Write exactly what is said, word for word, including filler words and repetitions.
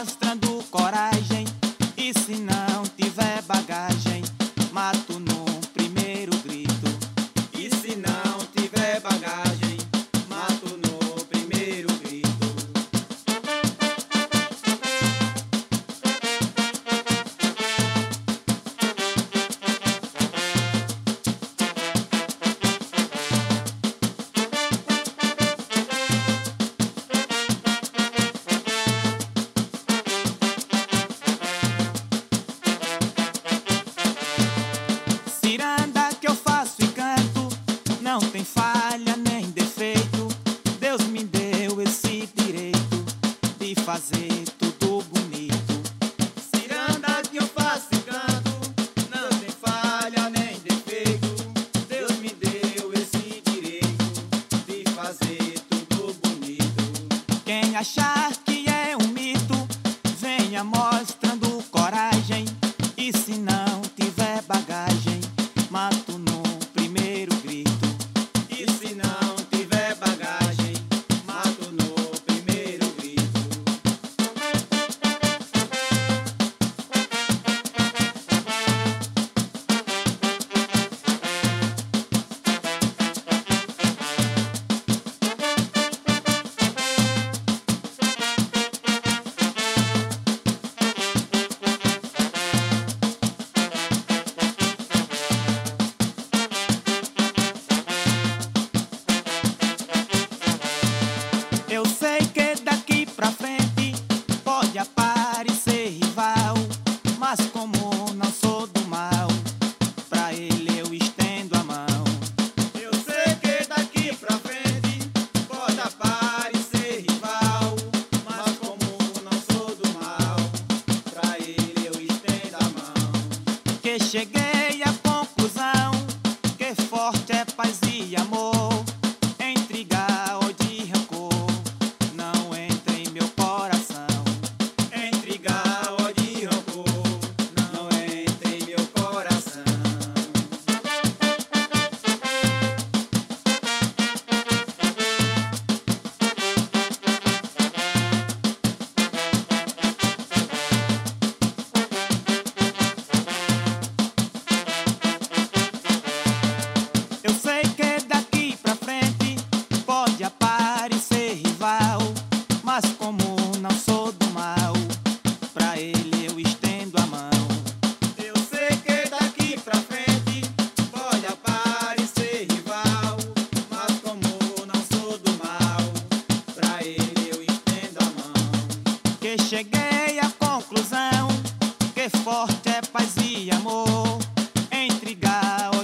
mostrando coragem. E se não tiver bagagem, mato no primeiro grito. E se não tiver bagagem, mato no primeiro grito. Ciranda que eu faço e canto, não tem falha nem defeito. Deus me deu esse direito de fazer tudo bonito. Ciranda que eu faço e canto, não tem falha nem defeito. Deus me deu esse direito de fazer tudo bonito. Quem achar que é um mito, venha mostrando coragem. E se não tiver bagagem, mato no primeiro grito. E se não tiver bagagem, mato no primeiro grito. Eu sei que daqui pra frente pode aparecer rival, mas como não sou do mal, pra ele eu estendo a mão. Eu sei que daqui pra frente pode aparecer rival, mas como não sou do mal, pra ele eu estendo a mão. Que cheguei à conclusão que forte é paz e amor. Intriga ou de rancor não entra em meu coração. Intriga ou de rancor não entra em meu coração. Eu sei que daqui pra frente pode aparecer rival, mas como não sou do mal, pra ele eu estendo a mão. Eu sei que daqui pra frente pode aparecer rival, mas como não sou do mal, pra ele eu estendo a mão. Que cheguei à conclusão que forte é paz e amor. Intriga